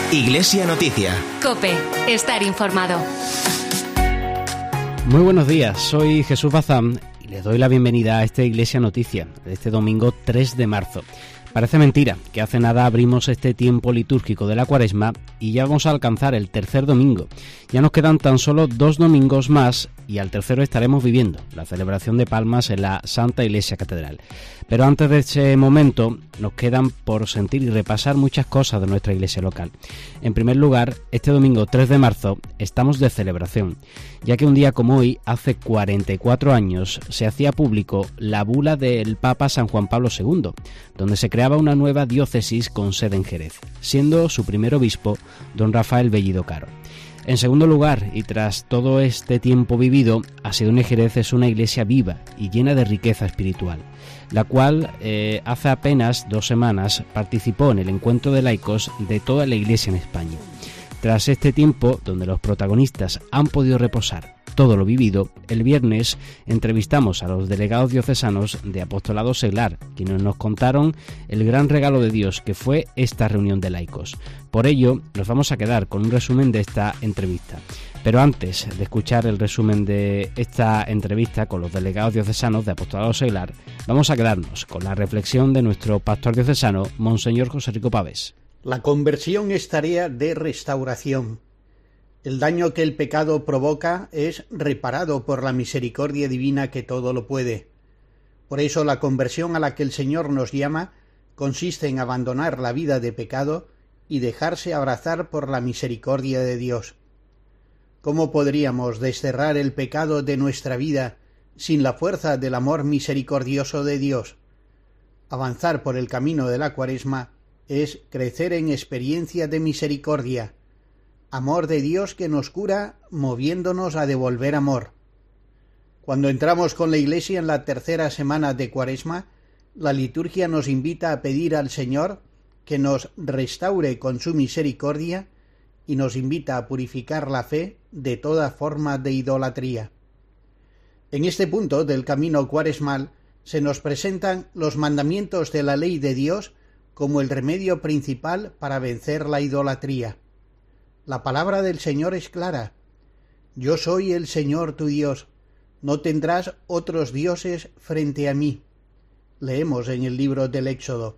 Iglesia Noticia. COPE. Estar informado. Muy buenos días, soy Jesús Bazán y les doy la bienvenida a esta Iglesia Noticia de este domingo 3 de marzo. Parece mentira que hace nada abrimos este tiempo litúrgico de la Cuaresma y ya vamos a alcanzar el tercer domingo. Ya nos quedan tan solo 2 domingos más y al tercero estaremos viviendo la celebración de Palmas en la Santa Iglesia Catedral. Pero antes de ese momento nos quedan por sentir y repasar muchas cosas de nuestra iglesia local. En primer lugar, este domingo 3 de marzo estamos de celebración, ya que un día como hoy, hace 44 años, se hacía público la bula del Papa San Juan Pablo II, donde se creaba una nueva diócesis con sede en Jerez, siendo su primer obispo don Rafael Bellido Caro. En segundo lugar, y tras todo este tiempo vivido, Asidón de Jerez es una iglesia viva y llena de riqueza espiritual, la cual hace apenas 2 semanas participó en el encuentro de laicos de toda la iglesia en España. Tras este tiempo, donde los protagonistas han podido reposar todo lo vivido, el viernes entrevistamos a los delegados diocesanos de Apostolado Seglar, quienes nos contaron el gran regalo de Dios que fue esta reunión de laicos. Por ello, nos vamos a quedar con un resumen de esta entrevista. Pero antes de escuchar el resumen de esta entrevista con los delegados diocesanos de Apostolado Seglar, vamos a quedarnos con la reflexión de nuestro pastor diocesano, Monseñor José Rico Pavés. La conversión es tarea de restauración. El daño que el pecado provoca es reparado por la misericordia divina que todo lo puede. Por eso la conversión a la que el Señor nos llama consiste en abandonar la vida de pecado y dejarse abrazar por la misericordia de Dios. ¿Cómo podríamos desterrar el pecado de nuestra vida sin la fuerza del amor misericordioso de Dios? Avanzar por el camino de la Cuaresma es crecer en experiencia de misericordia, amor de Dios que nos cura moviéndonos a devolver amor. Cuando entramos con la Iglesia en la tercera semana de Cuaresma, la liturgia nos invita a pedir al Señor que nos restaure con su misericordia y nos invita a purificar la fe de toda forma de idolatría. En este punto del camino cuaresmal se nos presentan los mandamientos de la ley de Dios como el remedio principal para vencer la idolatría. La palabra del Señor es clara. Yo soy el Señor tu Dios, no tendrás otros dioses frente a mí. Leemos en el libro del Éxodo.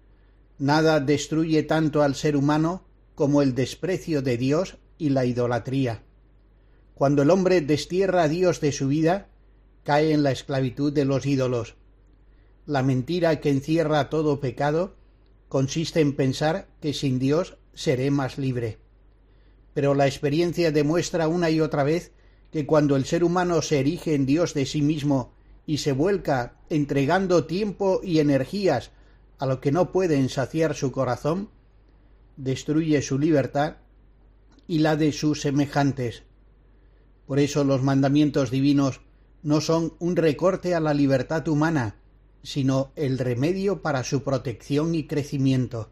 Nada destruye tanto al ser humano como el desprecio de Dios y la idolatría. Cuando el hombre destierra a Dios de su vida, cae en la esclavitud de los ídolos. La mentira que encierra todo pecado consiste en pensar que sin Dios seré más libre. Pero la experiencia demuestra una y otra vez que cuando el ser humano se erige en Dios de sí mismo y se vuelca entregando tiempo y energías a lo que no pueden saciar su corazón, destruye su libertad y la de sus semejantes. Por eso los mandamientos divinos no son un recorte a la libertad humana, sino el remedio para su protección y crecimiento.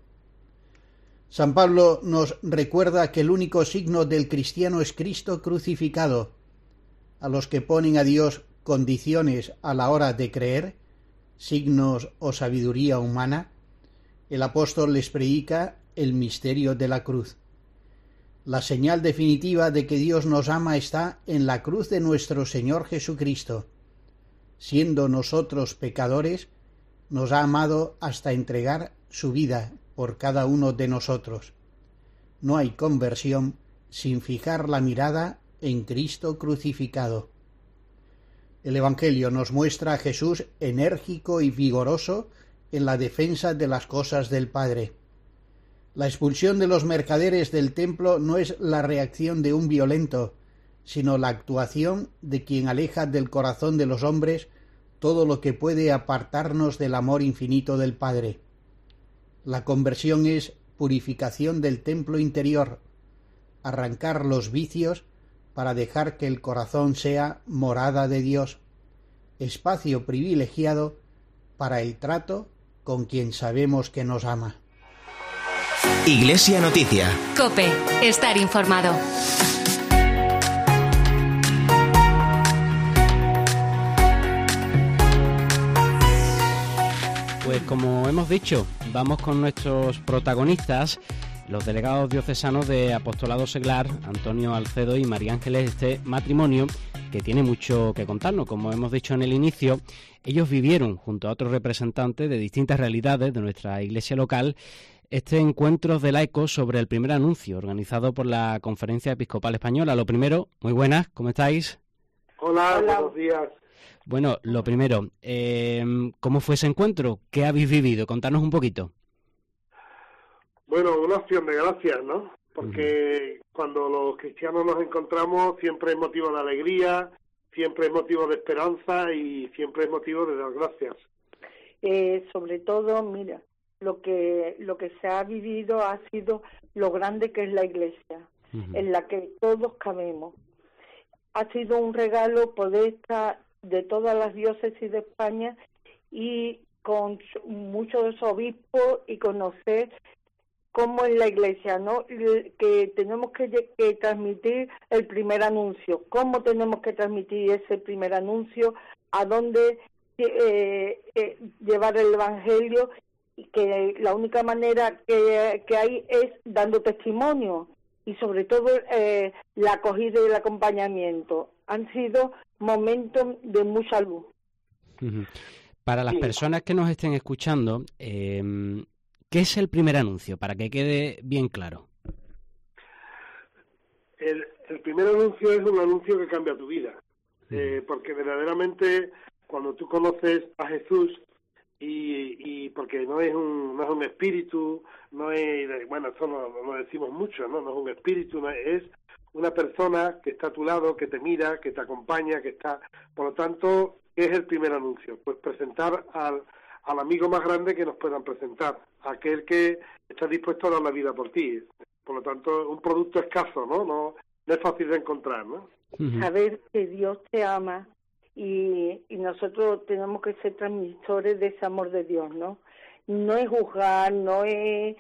San Pablo nos recuerda que el único signo del cristiano es Cristo crucificado. A los que ponen a Dios condiciones a la hora de creer, signos o sabiduría humana, el apóstol les predica el misterio de la cruz. La señal definitiva de que Dios nos ama está en la cruz de nuestro Señor Jesucristo. Siendo nosotros pecadores, nos ha amado hasta entregar su vida por cada uno de nosotros. No hay conversión sin fijar la mirada en Cristo crucificado. El Evangelio nos muestra a Jesús enérgico y vigoroso en la defensa de las cosas del Padre. La expulsión de los mercaderes del templo no es la reacción de un violento, sino la actuación de quien aleja del corazón de los hombres todo lo que puede apartarnos del amor infinito del Padre. La conversión es purificación del templo interior, arrancar los vicios para dejar que el corazón sea morada de Dios, espacio privilegiado para el trato con quien sabemos que nos ama. Iglesia Noticia. COPE. Estar informado. Pues como hemos dicho, vamos con nuestros protagonistas los delegados diocesanos de Apostolado Seglar, Antonio Alcedo y María Ángeles, este matrimonio que tiene mucho que contarnos. Como hemos dicho en el inicio, ellos vivieron, junto a otros representantes de distintas realidades de nuestra iglesia local, este encuentro de laicos sobre el primer anuncio, organizado por la Conferencia Episcopal Española. Lo primero, muy buenas, ¿cómo estáis? Hola. Buenos días. Bueno, lo primero, ¿cómo fue ese encuentro? ¿Qué habéis vivido? Contanos un poquito. Bueno, una acción de gracias, ¿no? Porque cuando los cristianos nos encontramos siempre es motivo de alegría, siempre es motivo de esperanza y siempre es motivo de dar gracias. Sobre todo, mira, lo que se ha vivido ha sido lo grande que es la Iglesia, en la que todos cabemos. Ha sido un regalo poder estar de todas las diócesis de España y con muchos obispos y conocer cómo es la Iglesia, ¿no? Que tenemos que transmitir el primer anuncio. ¿Cómo tenemos que transmitir ese primer anuncio? ¿A dónde llevar el Evangelio? Y que la única manera que hay es dando testimonio y sobre todo la acogida y el acompañamiento. Han sido momentos de mucha luz. Para las personas que nos estén escuchando, ¿qué es el primer anuncio? Para que quede bien claro. El primer anuncio es un anuncio que cambia tu vida, porque verdaderamente cuando tú conoces a Jesús y porque no es un espíritu, no es, bueno, eso lo decimos mucho, no es un espíritu, no es una persona que está a tu lado, que te mira, que te acompaña, que está, por lo tanto, ¿qué es el primer anuncio? Pues presentar al amigo más grande que nos puedan presentar, aquel que está dispuesto a dar la vida por ti. Por lo tanto, un producto escaso, no es fácil de encontrar, ¿no? Saber que Dios te ama y nosotros tenemos que ser transmisores de ese amor de Dios, ¿no? No es juzgar, no es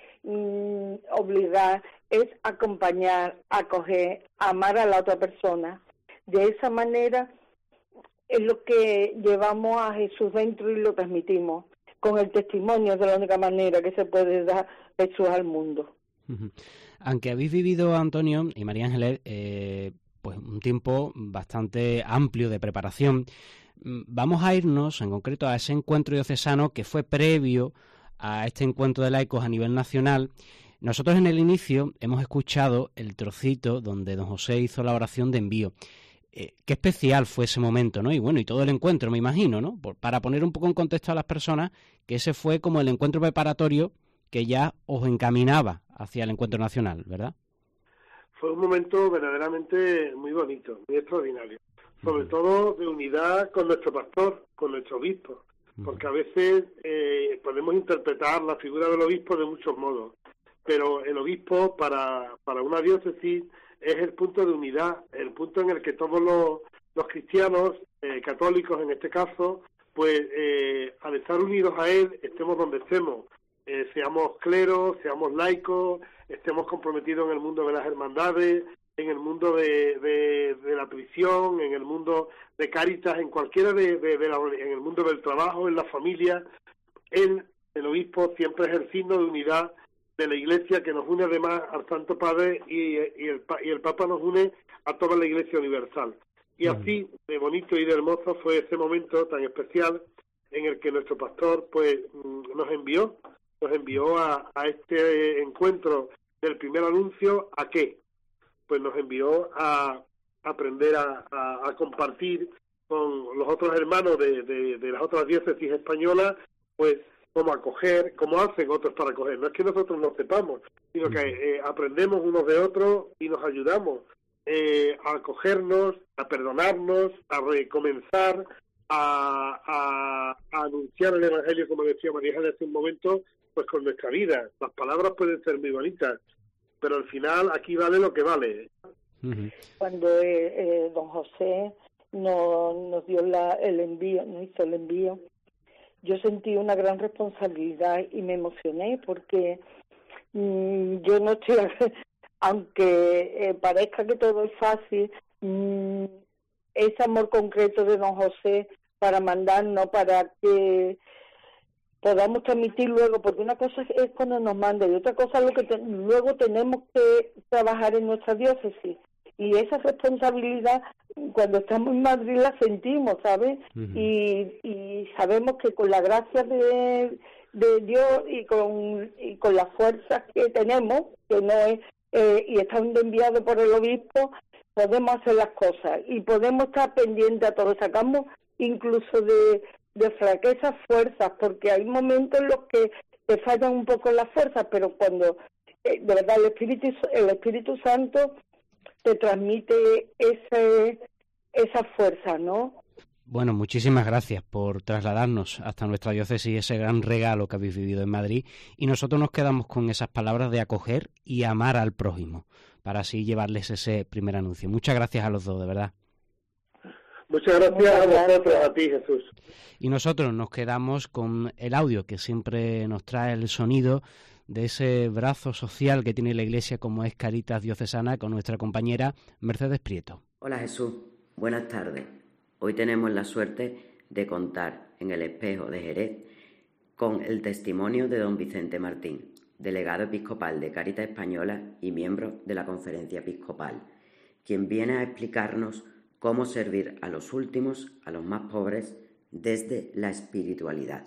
obligar, es acompañar, acoger, amar a la otra persona. De esa manera es lo que llevamos a Jesús dentro y lo transmitimos. Con el testimonio es de la única manera que se puede dar Jesús al mundo. Aunque habéis vivido, Antonio y María Ángeles, pues un tiempo bastante amplio de preparación, vamos a irnos en concreto a ese encuentro diocesano que fue previo a este encuentro de laicos a nivel nacional. Nosotros en el inicio hemos escuchado el trocito donde don José hizo la oración de envío. Qué especial fue ese momento, ¿no? Y bueno, y todo el encuentro, me imagino, ¿no? Para poner un poco en contexto a las personas, que ese fue como el encuentro preparatorio que ya os encaminaba hacia el encuentro nacional, ¿verdad? Fue un momento verdaderamente muy bonito, muy extraordinario. Sobre todo de unidad con nuestro pastor, con nuestro obispo. Porque a veces podemos interpretar la figura del obispo de muchos modos. Pero el obispo para una diócesis es el punto de unidad, el punto en el que todos los cristianos, católicos en este caso, pues al estar unidos a él, estemos donde estemos, seamos cleros, seamos laicos, estemos comprometidos en el mundo de las hermandades, en el mundo de la prisión, en el mundo de Cáritas, en cualquiera en el mundo del trabajo, en la familia. El obispo siempre es el signo de unidad de la Iglesia, que nos une además al Santo Padre y el Papa nos une a toda la Iglesia universal. Y así de bonito y de hermoso fue ese momento tan especial en el que nuestro pastor pues nos envió a este encuentro del primer anuncio. ¿A qué? Pues nos envió a aprender a compartir con los otros hermanos de las otras diócesis españolas, pues cómo acoger, cómo hacen otros para acoger. No es que nosotros no sepamos, sino que aprendemos unos de otros y nos ayudamos a acogernos, a perdonarnos, a recomenzar, a anunciar el Evangelio, como decía María Ángeles hace un momento, pues con nuestra vida. Las palabras pueden ser muy bonitas, pero al final aquí vale lo que vale. Cuando don José nos dio el envío, nos hizo el envío, yo sentí una gran responsabilidad y me emocioné porque yo no estoy, aunque parezca que todo es fácil, ese amor concreto de don José para mandarnos, para que podamos transmitir luego, porque una cosa es cuando nos mandan y otra cosa es lo que luego tenemos que trabajar en nuestra diócesis. Y esa responsabilidad, cuando estamos en Madrid, la sentimos, ¿sabes? Y sabemos que con la gracia de Dios y con las fuerzas que tenemos, que no es y están enviados por el obispo, podemos hacer las cosas y podemos estar pendientes a todo. Sacamos incluso de fraquezas fuerzas, porque hay momentos en los que te fallan un poco las fuerzas, pero cuando de verdad el Espíritu Santo te transmite esa fuerza, ¿no? Bueno, muchísimas gracias por trasladarnos hasta nuestra diócesis ese gran regalo que habéis vivido en Madrid, y nosotros nos quedamos con esas palabras de acoger y amar al prójimo, para así llevarles ese primer anuncio. Muchas gracias a los dos, de verdad. Muchas gracias a vosotros, a ti, Jesús. Y nosotros nos quedamos con el audio que siempre nos trae el sonido de ese brazo social que tiene la Iglesia como es Caritas Diocesana, con nuestra compañera Mercedes Prieto. Hola Jesús, buenas tardes. Hoy tenemos la suerte de contar en el Espejo de Jerez con el testimonio de don Vicente Martín, delegado episcopal de Cáritas Española y miembro de la Conferencia Episcopal, quien viene a explicarnos cómo servir a los últimos, a los más pobres, desde la espiritualidad.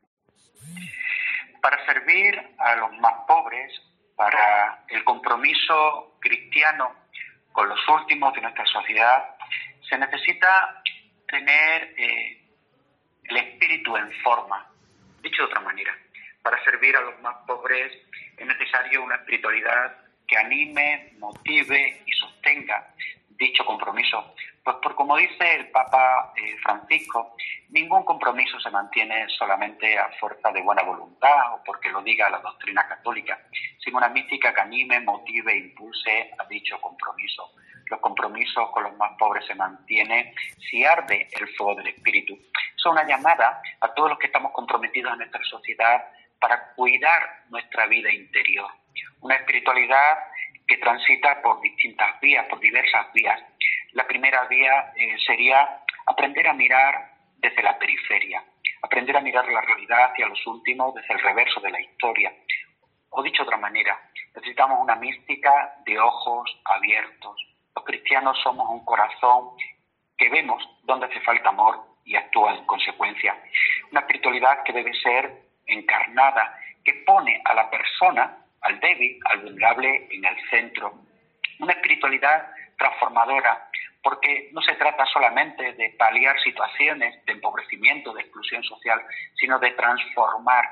Para servir a los más pobres, para el compromiso cristiano con los últimos de nuestra sociedad, se necesita tener el espíritu en forma. Dicho de otra manera, para servir a los más pobres es necesario una espiritualidad que anime, motive y sostenga dicho compromiso. Pues por como dice el Papa Francisco, ningún compromiso se mantiene solamente a fuerza de buena voluntad o porque lo diga la doctrina católica, sino una mística que anime, motive e impulse a dicho compromiso. Los compromisos con los más pobres se mantienen si arde el fuego del espíritu. Es una llamada a todos los que estamos comprometidos en nuestra sociedad para cuidar nuestra vida interior. Una espiritualidad que transita por distintas vías, por diversas vías. La primera vía sería aprender a mirar desde la periferia, aprender a mirar la realidad hacia los últimos desde el reverso de la historia. O dicho de otra manera, necesitamos una mística de ojos abiertos. Los cristianos somos un corazón que vemos dónde hace falta amor y actúa en consecuencia. Una espiritualidad que debe ser encarnada, que pone a la persona, al débil, al vulnerable en el centro. Una espiritualidad transformadora, porque no se trata solamente de paliar situaciones de empobrecimiento, de exclusión social, sino de transformar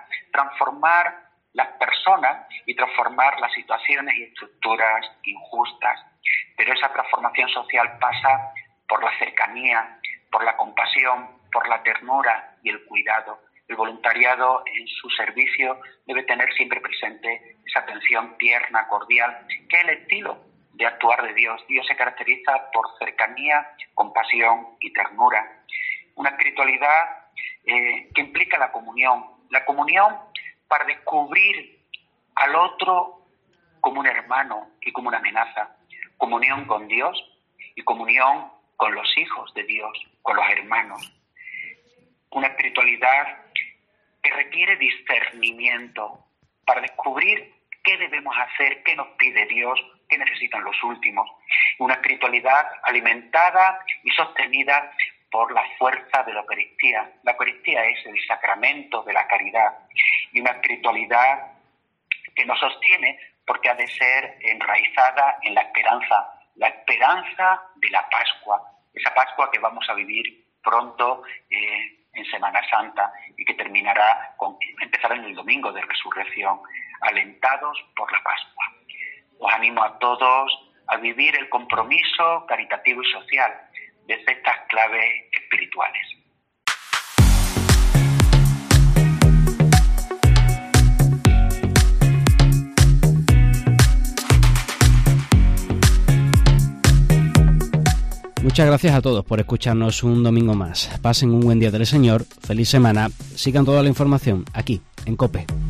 las personas y transformar las situaciones y estructuras injustas. Pero esa transformación social pasa por la cercanía, por la compasión, por la ternura y el cuidado. El voluntariado en su servicio debe tener siempre presente esa atención tierna, cordial, que es el estilo de actuar de Dios. Dios se caracteriza por cercanía, compasión y ternura. Una espiritualidad que implica la comunión para descubrir al otro como un hermano y como una amenaza. Comunión con Dios y comunión con los hijos de Dios, con los hermanos. Una espiritualidad que requiere discernimiento para descubrir qué debemos hacer, qué nos pide Dios, qué necesitan los últimos. Una espiritualidad alimentada y sostenida por la fuerza de la Eucaristía. La Eucaristía es el sacramento de la caridad, y una espiritualidad que nos sostiene porque ha de ser enraizada en la esperanza de la Pascua, esa Pascua que vamos a vivir pronto en Semana Santa y que empezará en el domingo de Resurrección, alentados por la Pascua. Os animo a todos a vivir el compromiso caritativo y social desde estas claves espirituales. Muchas gracias a todos por escucharnos un domingo más. Pasen un buen día del Señor, feliz semana, sigan toda la información aquí, en COPE.